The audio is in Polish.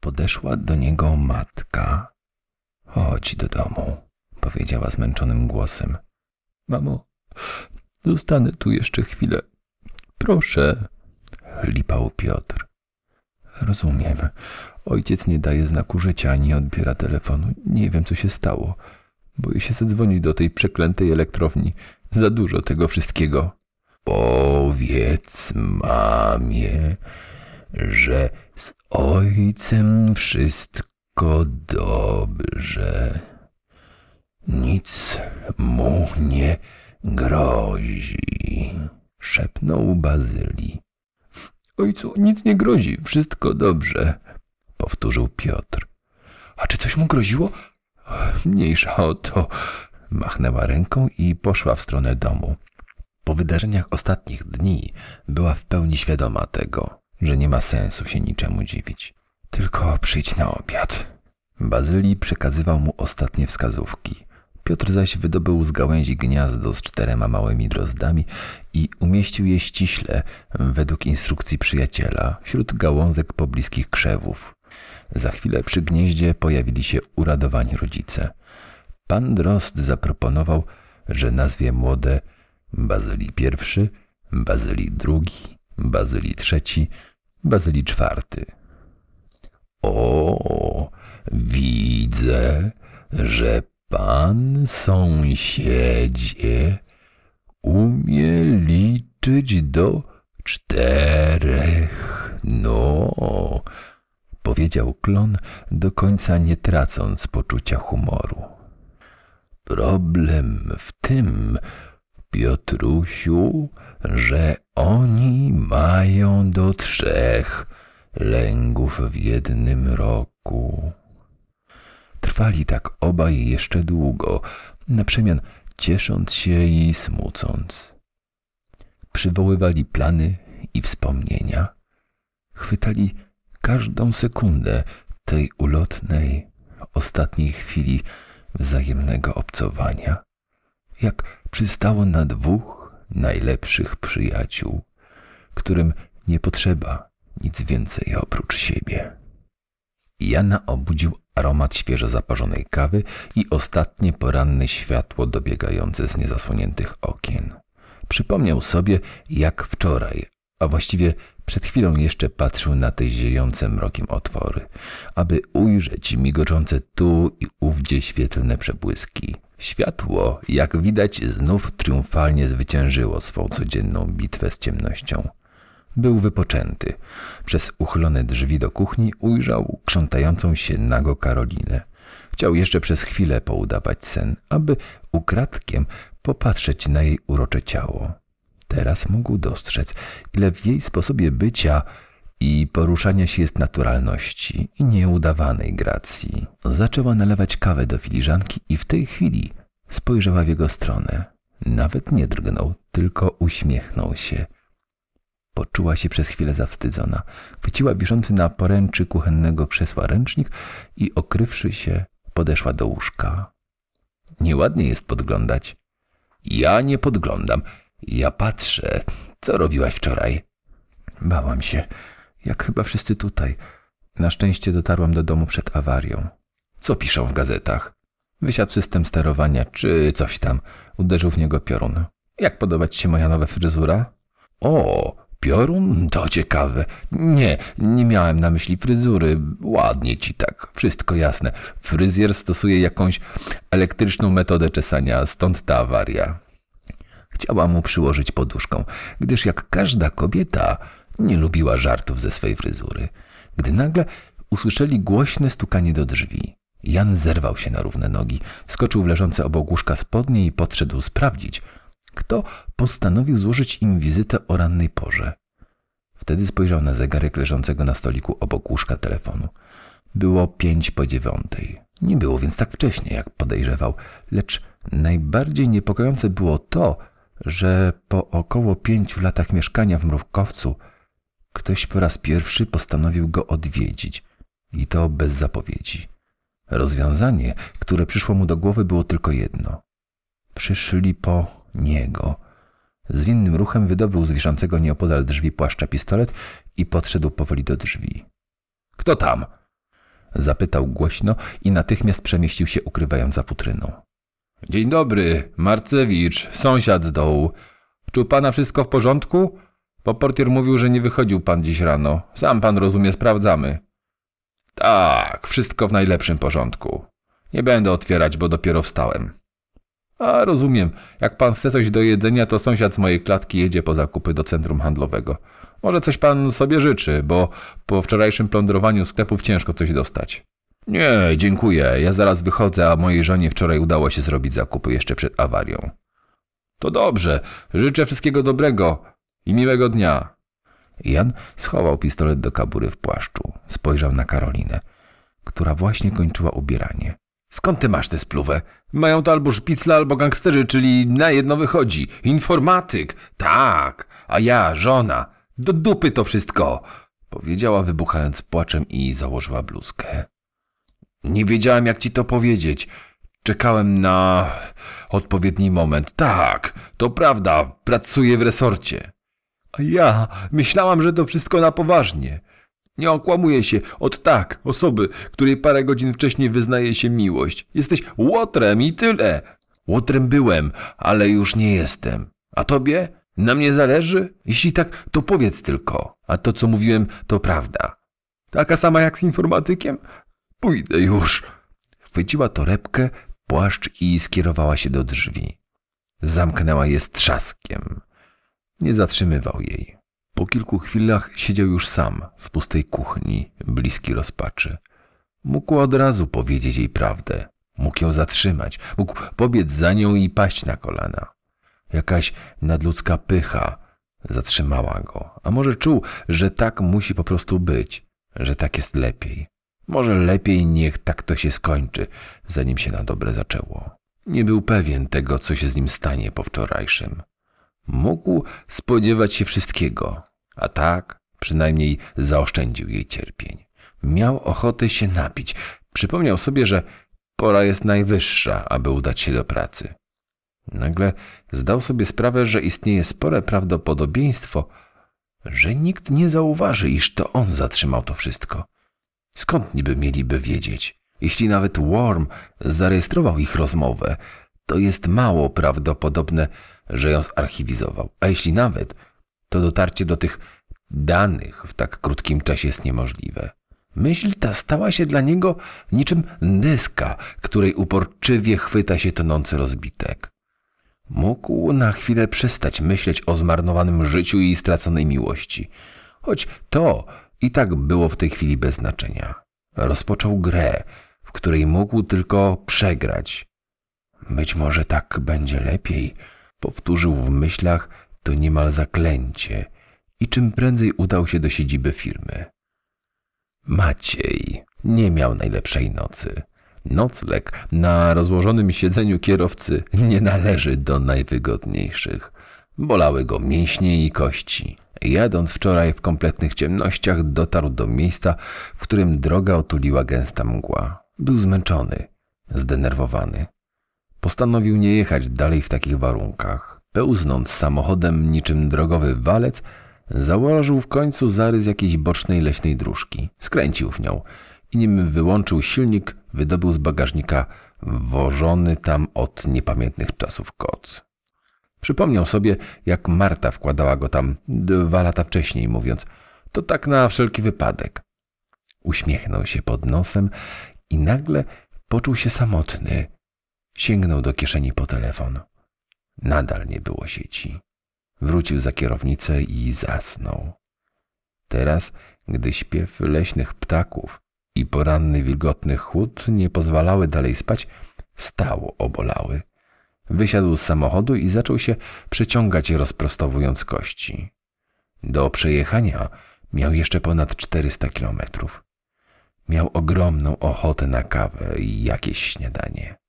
Podeszła do niego matka. Chodź do domu, powiedziała zmęczonym głosem. Mamo, zostanę tu jeszcze chwilę. Proszę, chlipał Piotr. Rozumiem. Ojciec nie daje znaku życia, ani odbiera telefonu. Nie wiem, co się stało. Boję się zadzwonić do tej przeklętej elektrowni. Za dużo tego wszystkiego. Powiedz mamie, że z ojcem wszystko dobrze. Nic mu nie grozi, szepnął Bazyli. Ojcu, nic nie grozi, wszystko dobrze, powtórzył Piotr. A czy coś mu groziło? Mniejsza o to, machnęła ręką i poszła w stronę domu. Po wydarzeniach ostatnich dni była w pełni świadoma tego, że nie ma sensu się niczemu dziwić. Tylko przyjdź na obiad. Bazyli przekazywał mu ostatnie wskazówki. Piotr zaś wydobył z gałęzi gniazdo z 4 małymi drozdami i umieścił je ściśle, według instrukcji przyjaciela, wśród gałązek pobliskich krzewów. Za chwilę przy gnieździe pojawili się uradowani rodzice. Pan Drozd zaproponował, że nazwie młode Bazyli I, Bazyli II, Bazyli III, Bazyli IV. O, widzę, że pan sąsiedzie umie liczyć do 4. No, powiedział Klon, do końca nie tracąc poczucia humoru. Problem w tym, Piotrusiu, że oni mają do 3 lęgów w jednym roku. Trwali tak obaj jeszcze długo, na przemian ciesząc się i smucąc. Przywoływali plany i wspomnienia. Chwytali każdą sekundę tej ulotnej, ostatniej chwili wzajemnego obcowania, jak przystało na 2 najlepszych przyjaciół, którym nie potrzeba nic więcej oprócz siebie. Jana obudził aromat świeżo zaparzonej kawy i ostatnie poranne światło dobiegające z niezasłoniętych okien. Przypomniał sobie, jak wczoraj, a właściwie przed chwilą jeszcze patrzył na te ziejące mrokiem otwory, aby ujrzeć migoczące tu i ówdzie świetlne przebłyski. Światło, jak widać, znów triumfalnie zwyciężyło swą codzienną bitwę z ciemnością. Był wypoczęty. Przez uchylone drzwi do kuchni ujrzał krzątającą się nago Karolinę. Chciał jeszcze przez chwilę poudawać sen, aby ukradkiem popatrzeć na jej urocze ciało. Teraz mógł dostrzec, ile w jej sposobie bycia i poruszania się jest naturalności i nieudawanej gracji. Zaczęła nalewać kawę do filiżanki i w tej chwili spojrzała w jego stronę. Nawet nie drgnął, tylko uśmiechnął się. Poczuła się przez chwilę zawstydzona. Chwyciła wiszący na poręczy kuchennego krzesła ręcznik i okrywszy się, podeszła do łóżka. Nieładnie jest podglądać. Ja nie podglądam. Ja patrzę. Co robiłaś wczoraj? Bałam się, jak chyba wszyscy tutaj. Na szczęście dotarłam do domu przed awarią. Co piszą w gazetach? Wysiadł system sterowania, czy coś tam. Uderzył w niego piorun. Jak podoba ci się moja nowa fryzura? O, piorun? To ciekawe. Nie miałem na myśli fryzury. Ładnie ci tak. Wszystko jasne. Fryzjer stosuje jakąś elektryczną metodę czesania, stąd ta awaria. Chciała mu przyłożyć poduszką, gdyż jak każda kobieta nie lubiła żartów ze swej fryzury. Gdy nagle usłyszeli głośne stukanie do drzwi. Jan zerwał się na równe nogi, skoczył w leżące obok łóżka spodnie i podszedł sprawdzić, kto postanowił złożyć im wizytę o rannej porze. Wtedy spojrzał na zegarek leżącego na stoliku obok łóżka telefonu. Było 8:55. Nie było więc tak wcześnie, jak podejrzewał, lecz najbardziej niepokojące było to, że po około 5 latach mieszkania w Mrówkowcu ktoś po raz pierwszy postanowił go odwiedzić i to bez zapowiedzi. Rozwiązanie, które przyszło mu do głowy, było tylko jedno. Przyszli po niego. Zwinnym ruchem wydobył z wiszącego nieopodal drzwi płaszcza pistolet i podszedł powoli do drzwi. Kto tam? Zapytał głośno i natychmiast przemieścił się, ukrywając za futryną. Dzień dobry, Marcewicz, sąsiad z dołu. Czy u pana wszystko w porządku? Bo portier mówił, że nie wychodził pan dziś rano. Sam pan rozumie, sprawdzamy. Tak, wszystko w najlepszym porządku. Nie będę otwierać, bo dopiero wstałem. A rozumiem, jak pan chce coś do jedzenia, to sąsiad z mojej klatki jedzie po zakupy do centrum handlowego. Może coś pan sobie życzy, bo po wczorajszym plądrowaniu sklepów ciężko coś dostać. Nie, dziękuję, ja zaraz wychodzę, a mojej żonie wczoraj udało się zrobić zakupy jeszcze przed awarią. To dobrze, życzę wszystkiego dobrego i miłego dnia. Jan schował pistolet do kabury w płaszczu. Spojrzał na Karolinę, która właśnie kończyła ubieranie. Skąd ty masz tę spluwę? Mają to albo szpicle, albo gangsterzy, czyli na jedno wychodzi. Informatyk, tak, a ja, żona. Do dupy to wszystko, powiedziała wybuchając płaczem i założyła bluzkę. Nie wiedziałem, jak ci to powiedzieć. Czekałem na odpowiedni moment. Tak, to prawda, pracuję w resorcie. A ja myślałam, że to wszystko na poważnie. Nie okłamuję się od osoby, której parę godzin wcześniej wyznaje się miłość. Jesteś łotrem i tyle. Łotrem byłem, ale już nie jestem. A tobie? Na mnie zależy? Jeśli tak, to powiedz tylko. A to, co mówiłem, to prawda. Taka sama jak z informatykiem? Pójdę już. Chwyciła torebkę, płaszcz i skierowała się do drzwi. Zamknęła je z trzaskiem. Nie zatrzymywał jej. Po kilku chwilach siedział już sam w pustej kuchni, bliski rozpaczy. Mógł od razu powiedzieć jej prawdę. Mógł ją zatrzymać. Mógł pobiec za nią i paść na kolana. Jakaś nadludzka pycha zatrzymała go. A może czuł, że tak musi po prostu być, że tak jest lepiej. Może lepiej niech tak to się skończy, zanim się na dobre zaczęło. Nie był pewien tego, co się z nim stanie po wczorajszym. Mógł spodziewać się wszystkiego, a tak przynajmniej zaoszczędził jej cierpień. Miał ochotę się napić. Przypomniał sobie, że pora jest najwyższa, aby udać się do pracy. Nagle zdał sobie sprawę, że istnieje spore prawdopodobieństwo, że nikt nie zauważy, iż to on zatrzymał to wszystko. Skąd niby mieliby wiedzieć? Jeśli nawet Worm zarejestrował ich rozmowę, to jest mało prawdopodobne, że ją zarchiwizował. A jeśli nawet, to dotarcie do tych danych w tak krótkim czasie jest niemożliwe. Myśl ta stała się dla niego niczym deska, której uporczywie chwyta się tonący rozbitek. Mógł na chwilę przestać myśleć o zmarnowanym życiu i straconej miłości. Choć to i tak było w tej chwili bez znaczenia. Rozpoczął grę, w której mógł tylko przegrać. Być może tak będzie lepiej, powtórzył w myślach to niemal zaklęcie i czym prędzej udał się do siedziby firmy. Maciej nie miał najlepszej nocy. Nocleg na rozłożonym siedzeniu kierowcy nie należy do najwygodniejszych. Bolały go mięśnie i kości. Jadąc wczoraj w kompletnych ciemnościach, dotarł do miejsca, w którym droga otuliła gęsta mgła. Był zmęczony, zdenerwowany. Postanowił nie jechać dalej w takich warunkach. Pełznąc samochodem niczym drogowy walec, założył w końcu zarys jakiejś bocznej leśnej dróżki. Skręcił w nią i nim wyłączył silnik, wydobył z bagażnika wożony tam od niepamiętnych czasów koc. Przypomniał sobie, jak Marta wkładała go tam 2 lata wcześniej, mówiąc, to tak na wszelki wypadek. Uśmiechnął się pod nosem i nagle poczuł się samotny. Sięgnął do kieszeni po telefon. Nadal nie było sieci. Wrócił za kierownicę i zasnął. Teraz, gdy śpiew leśnych ptaków i poranny wilgotny chłód nie pozwalały dalej spać, wstał obolały. Wysiadł z samochodu i zaczął się przeciągać, rozprostowując kości. Do przejechania miał jeszcze ponad 400 kilometrów. Miał ogromną ochotę na kawę i jakieś śniadanie.